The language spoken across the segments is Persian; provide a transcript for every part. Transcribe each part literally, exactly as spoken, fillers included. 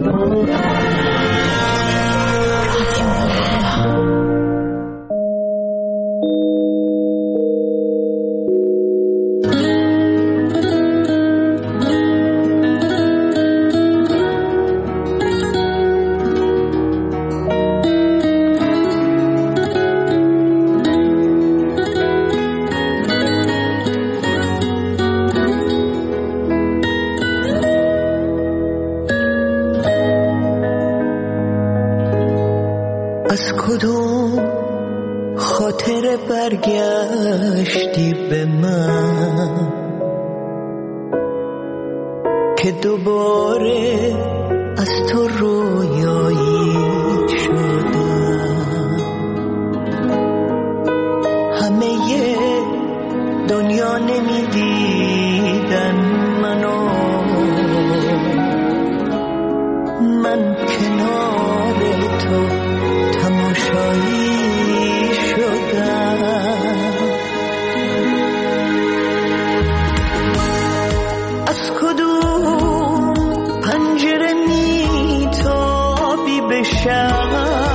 از کدوم خاطر برگشتی به من که دوباره از تو رویایی شدم؟ همه دنیا نمیدیدن منو، من کنار تو تماشایی شدم. از کدوم پنجره میتابی به شب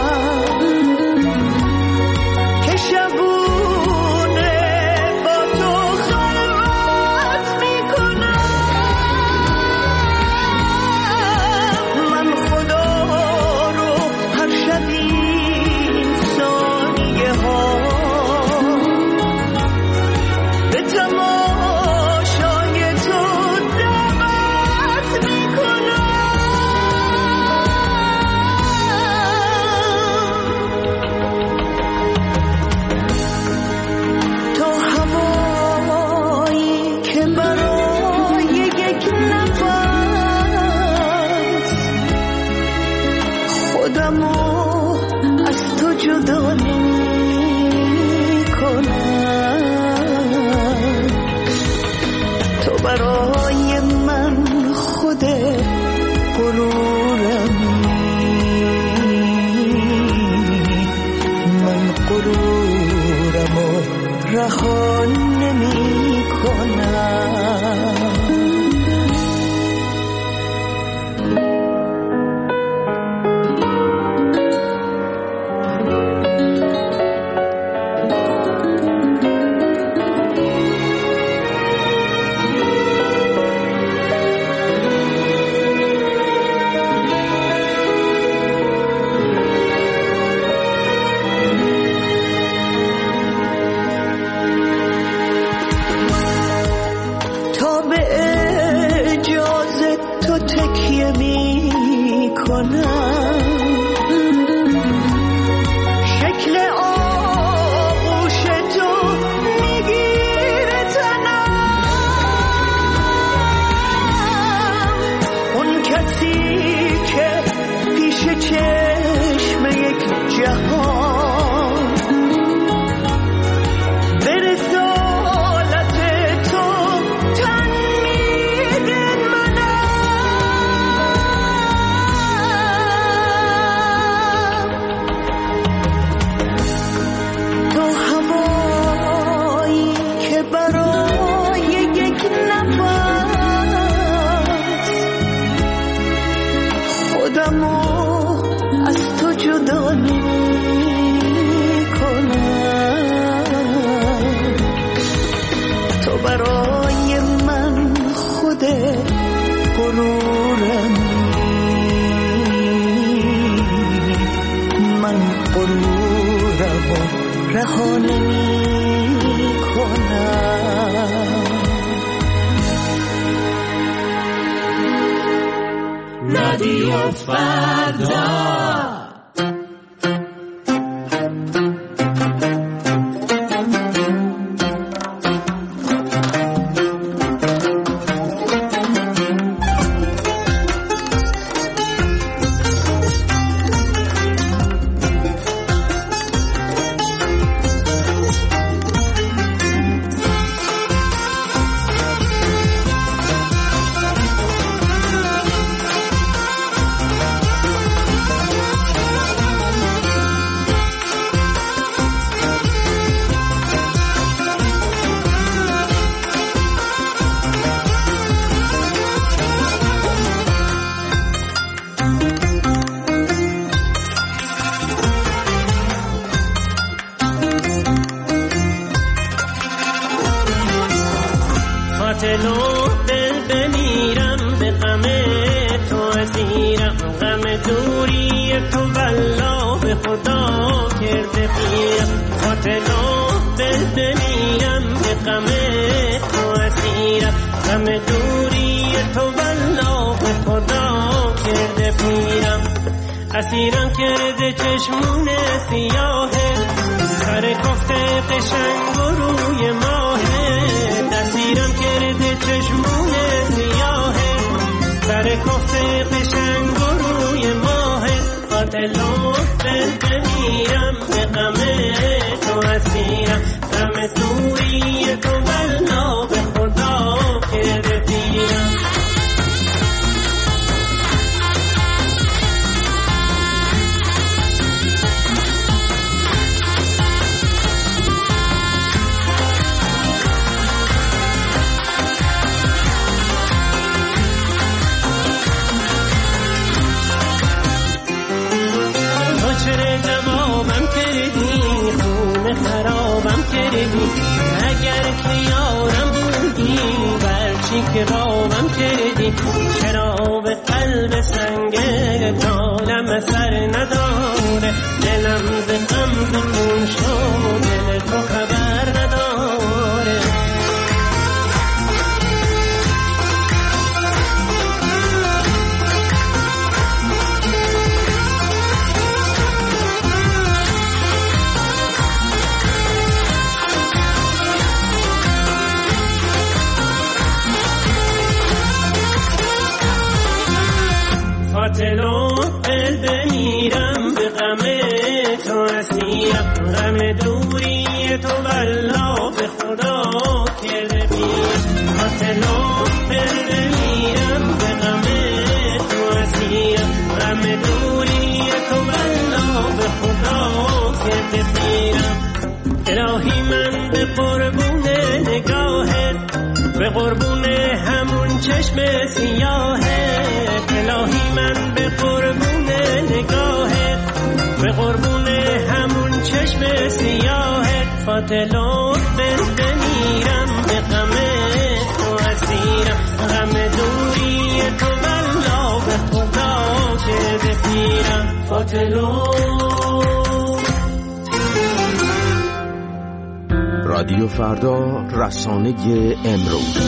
که شبونه با تو خلوت میکنم؟ من خدا رو هر شبی به تماشای تو دعوت میکنم. تو هوایی که برای یک نفس خودمو از تو جدا برای من خود غرورمی، من غرورم و رها نمی کنم. تکیه می کنم، شکل آغوش تو میگیره تنم. اون کسی که پیش چشم یک جهان به رسالت تو تن میده خودمو از تو جدا نمی کنم. تو برای من خود غرورمی، من غرورم و رها نمی کنم. رادیو فردا پیرم، غم دوری تو والله به خدا کرده پیرم. قاتلا دل بمیرم به غم تو اسیرم، غم دوری تو والله به خدا کرده پیرم. اسیرم کرده چشمون سیاهه، سر کفته قشنگ و روی ماهه. اسیرم کرده چشمون سیاهه، سر کفته قشنگ و روی ماهه. قاتلا دل بمیرم به غم تو اسیرم، غم دوری تو والله به خدا کرده پیرم. خرابم کردی اگر که یارم بودی، برچی که رابم کردی. چرا به قلب سنگه تالم سر نداره، دلم ز غم خون شد، دل تو خبر نداره. قاتلا دل بمیرم به غم تو اسیرم، غم دوری تو والله به خدا کرده پیرم. قاتلا دل بمیرم به غم تو اسیرم، غم دوری تو والله به خدا کرده پیرم. الهی من به قربون نگاهت، به قربون همون چشم سیاهت. الهی من به قربون نگاهت، به قربون همون چشم سیاهت. قاتلا دل بمیرم به غم تو اسیرم، غم دوری تو والله به خدا کرده پیرم. قاتلا. رادیو فردا، رسانه امروز.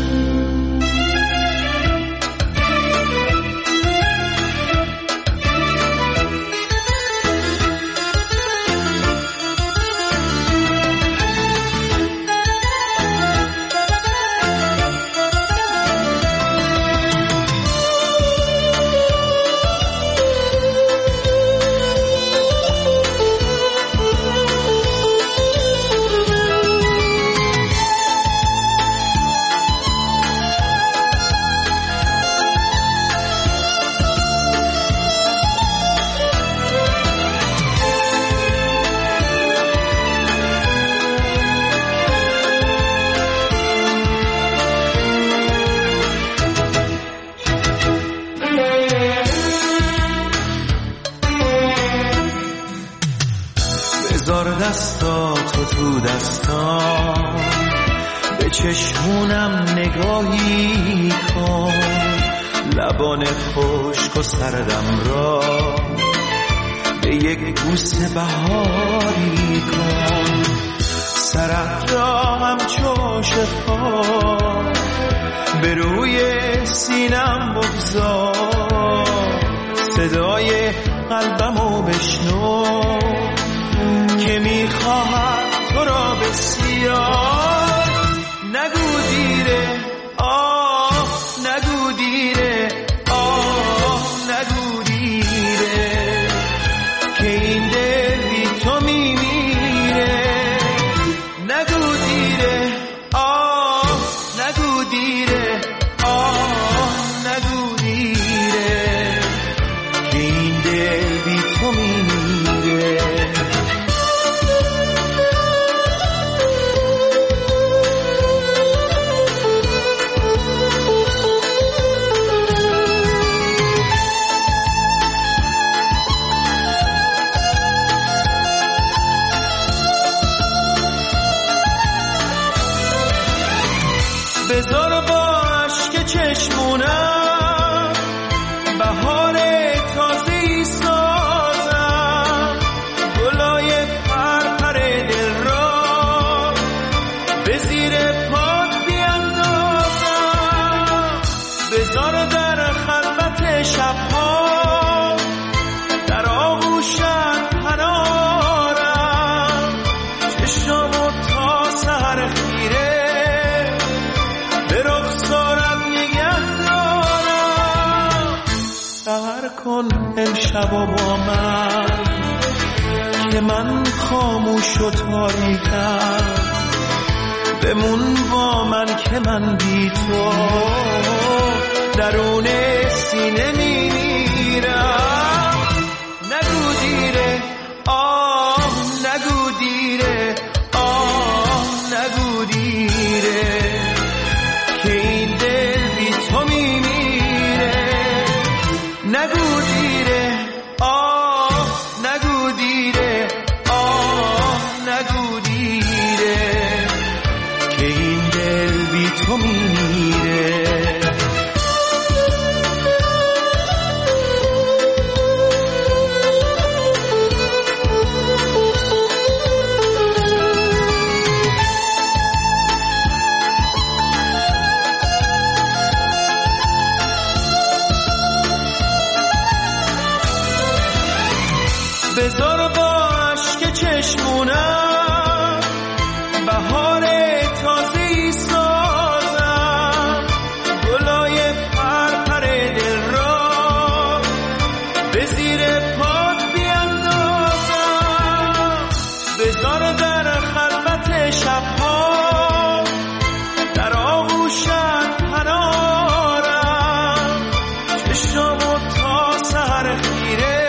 دستاتو تو دستام، به چشمونم نگاهی کن، لبان خشک و سردم را به یک بوسه بهاری کن. سرت را همچو شفا به روی سینم بگذار، صدای قلبمو بشنو که میخواهد تو را بسیار. نگو دیره آه، نگو دیره آه، نگو دیره که این دل بی تو میمیره. نگو دیره آه، نگو دیره آه، نگو دیره که این دل بی تو میمیره. سحر کن امشب و با من که من خاموش و تاریکم، بمون با من که من بی تو درون سینه میمیرم. نگو دیره آه نگو دیره آه نگو دیره که این دل بی تو میمیره. نگو دیره آه نگو دیره آه نگو دیره که این دل بی تو میمیره. بذار با عشق چشمونم بهار تازه‌ای سازم، گلای پرپر دل را به زیر پات بیندازم. بذار در خلوت شبها در آغوشت پنارم، چشمو تا سحر خیره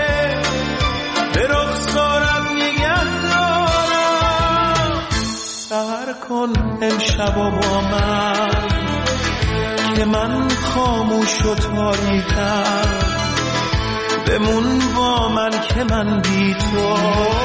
سحر کن امشب و با من که من خاموش و تاریکم، بمون با من که من بی تو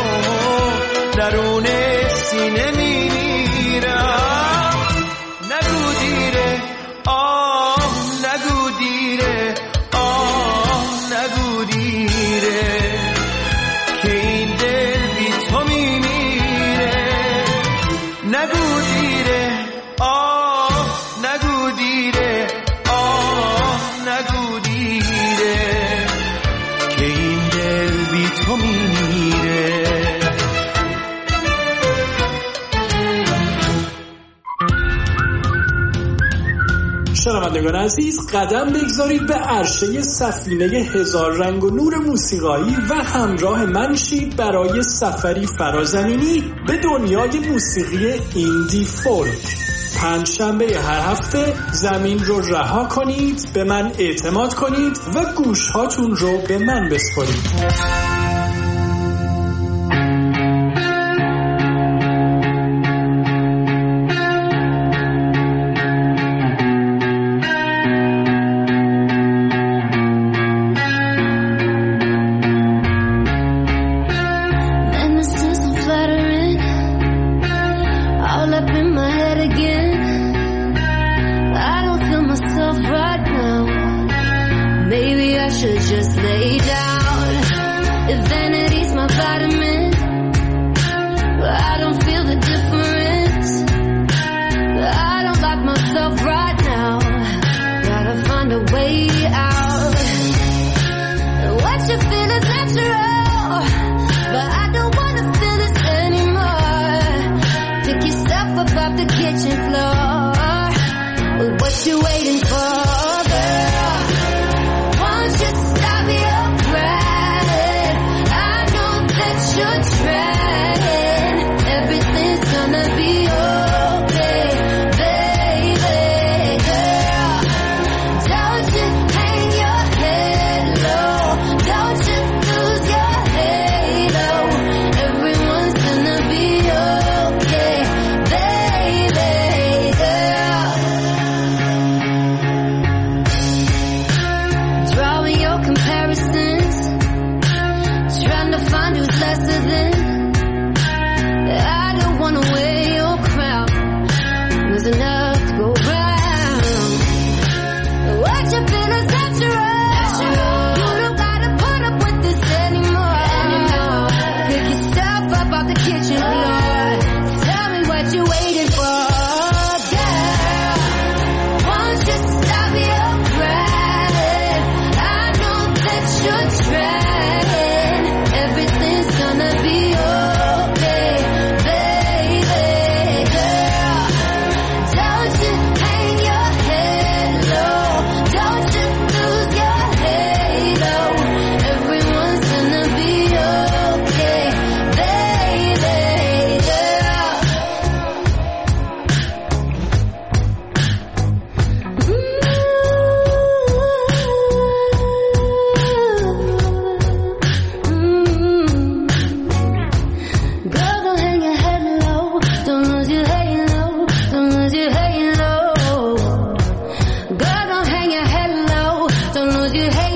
درون سینه میمیرم. نگو دیره آه نگو دیره آه نگو دیره که این دل بی تو میمیره. نگو دیره آه نگو دیره آه نگو دیره که این دل بی تو میمیره. شنوندگان عزیز، قدم بگذارید به عرشه سفینه هزار رنگ و نور موسیقایی و همراه من شید برای سفری فرازمینی به دنیای موسیقی ایندی فولک. پنج شنبه هر هفته زمین رو رها کنید، به من اعتماد کنید و گوش هاتون رو به من بسپارید. Won't you stop your crying? I know that you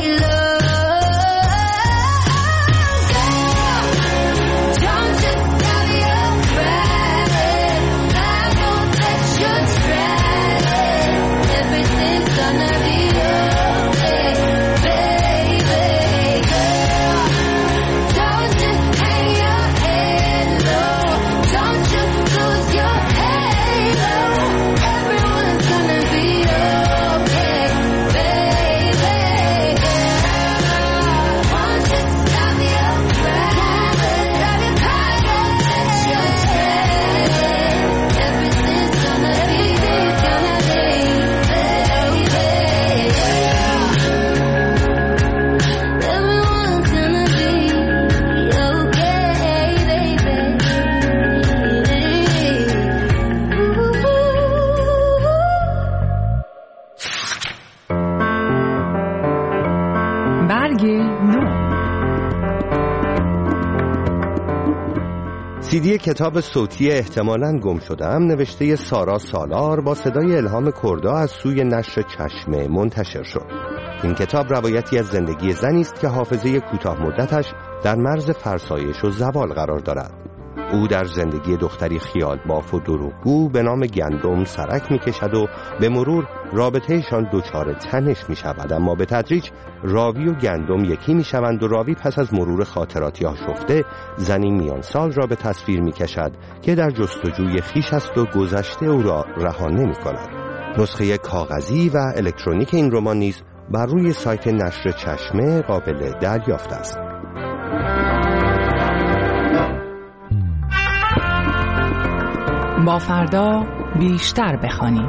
سیدی کتاب صوتی احتمالاً گم شده‌ام نوشته سارا سالار با صدای الهام کردا از سوی نشر چشمه منتشر شد. این کتاب روایتی از زندگی زنی است که حافظه کوتاه مدتش در مرز فرسایش و زوال قرار دارد. او در زندگی دختری خیال باف و دروغگو به نام گندم سرک می‌کشد و به مرور رابطه‌شان دچار تنش می‌شود، اما به تدریج راوی و گندم یکی می‌شوند و راوی پس از مرور خاطراتی آشفته زنی میان سال را به تصویر می‌کشد که در جستجوی خویش است و گذشته او را رها نمی‌کند. نسخه کاغذی و الکترونیک این رمان نیز بر روی سایت نشر چشمه قابل دریافت است. با فردا بیشتر بخوانیم.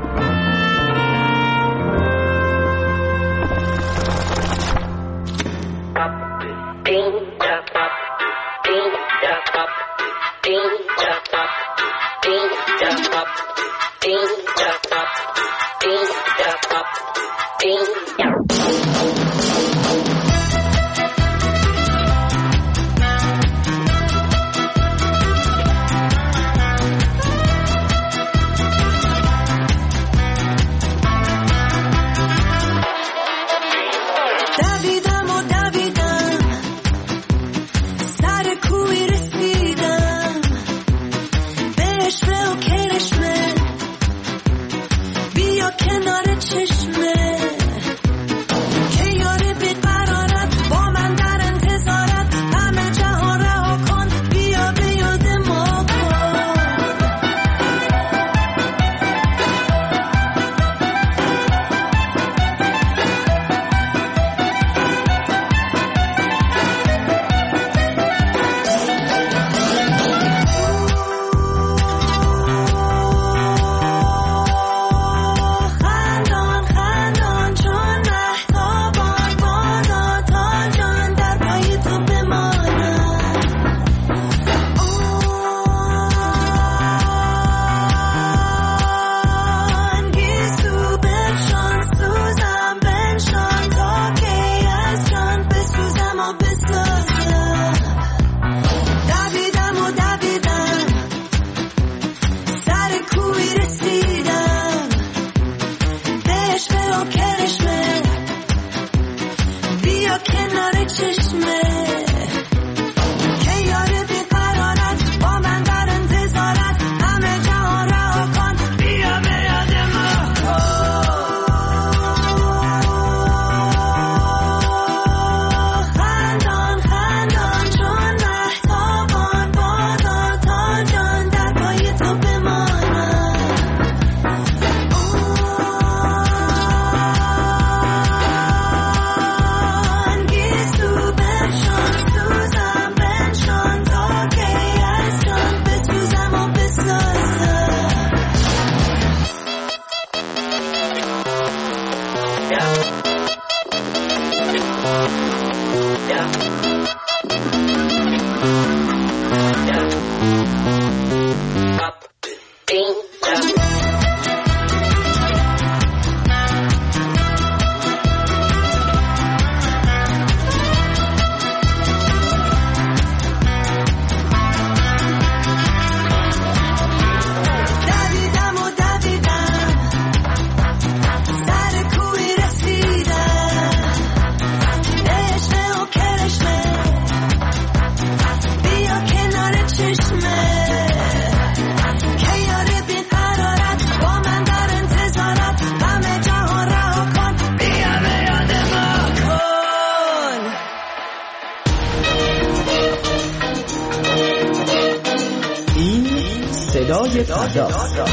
صدای فردا.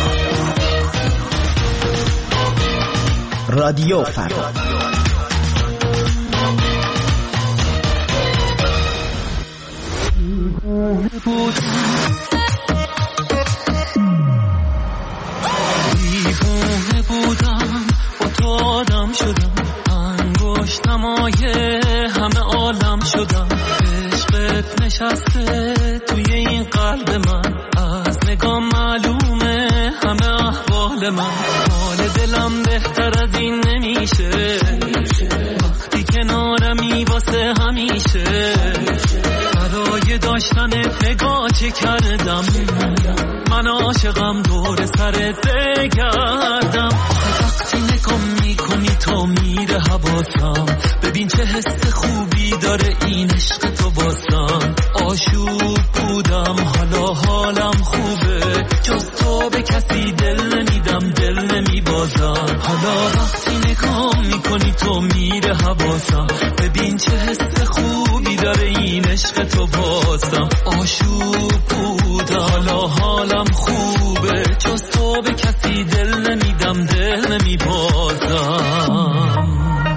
رادیو فردا. دیوانه بودم با تو آدم شدم، انگشت نمای همه عالم شدم، عشقت نشسته توی این قلب من، از نگاه معلومه همه احوال من، حال دلم بهتر از این نمیشه، وقتی کنارمی واسه همیشه، برای داشتنت نگاه چه کردم، من عاشقم دور سرت بگردم، وقتی نگاه میکنی تو میره حواسم، ببین چه حس خوبی داره این عشق تو واسم، آشوب بودم حالا حالم خوبه، جز تو به کسی دل نمیدم دل نمیبازم، حالا وقتی نگاه میکنی تو میره حواسم، ببین چه حس خوبی داره این عشق تو واسم، آشوب بودم حالا حالم خوبه، جز تو به کسی دل نمیدم دل نمیبازم.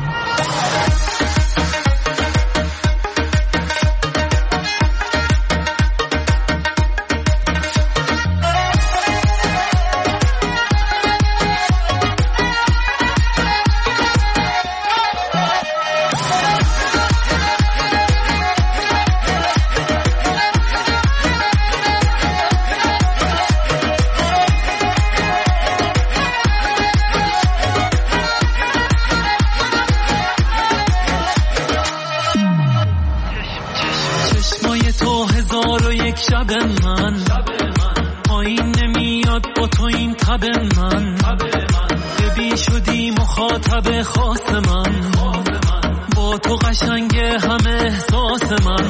شب من پایین نمیاد با تو این تب من، ببین شدی مخاطب خاص من، با تو قشنگه همه احساس من،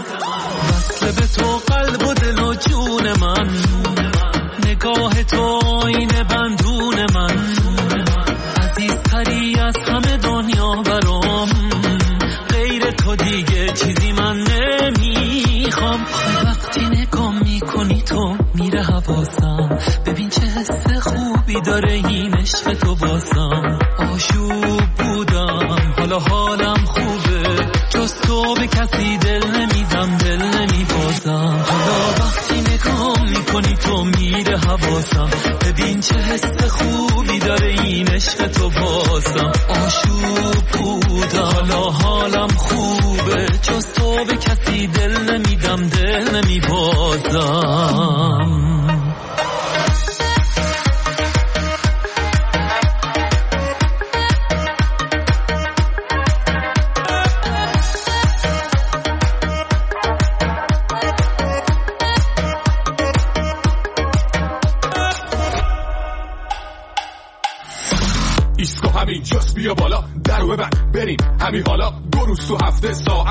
وصل به تو قلب و دل و جون من، نگاه تو آینه بندون من، عزیزتری از همه دنیا برام، غیر تو دیگه چیزی من نمیخوام، وقتی نگاه میکنی تو میره حواسم، ببین چه حس خوبی داره این عشق تو واسم، آشوب بودم حالا حالم خوبه، جز تو به کسی دل نمیدم دل نمیبازم، حالا وقتی نگاه میکنی تو میره حواسم، ببین چه حس خوبی داره این عشق تو واسم، آشوب بودم حالا حالم خوبه، جز تو به کسی دل نمیدم دل نمیبازم. ایسکو همین جاست بیا بالا درو ببند بریم همین حالا، دو روز تو هفته ساعت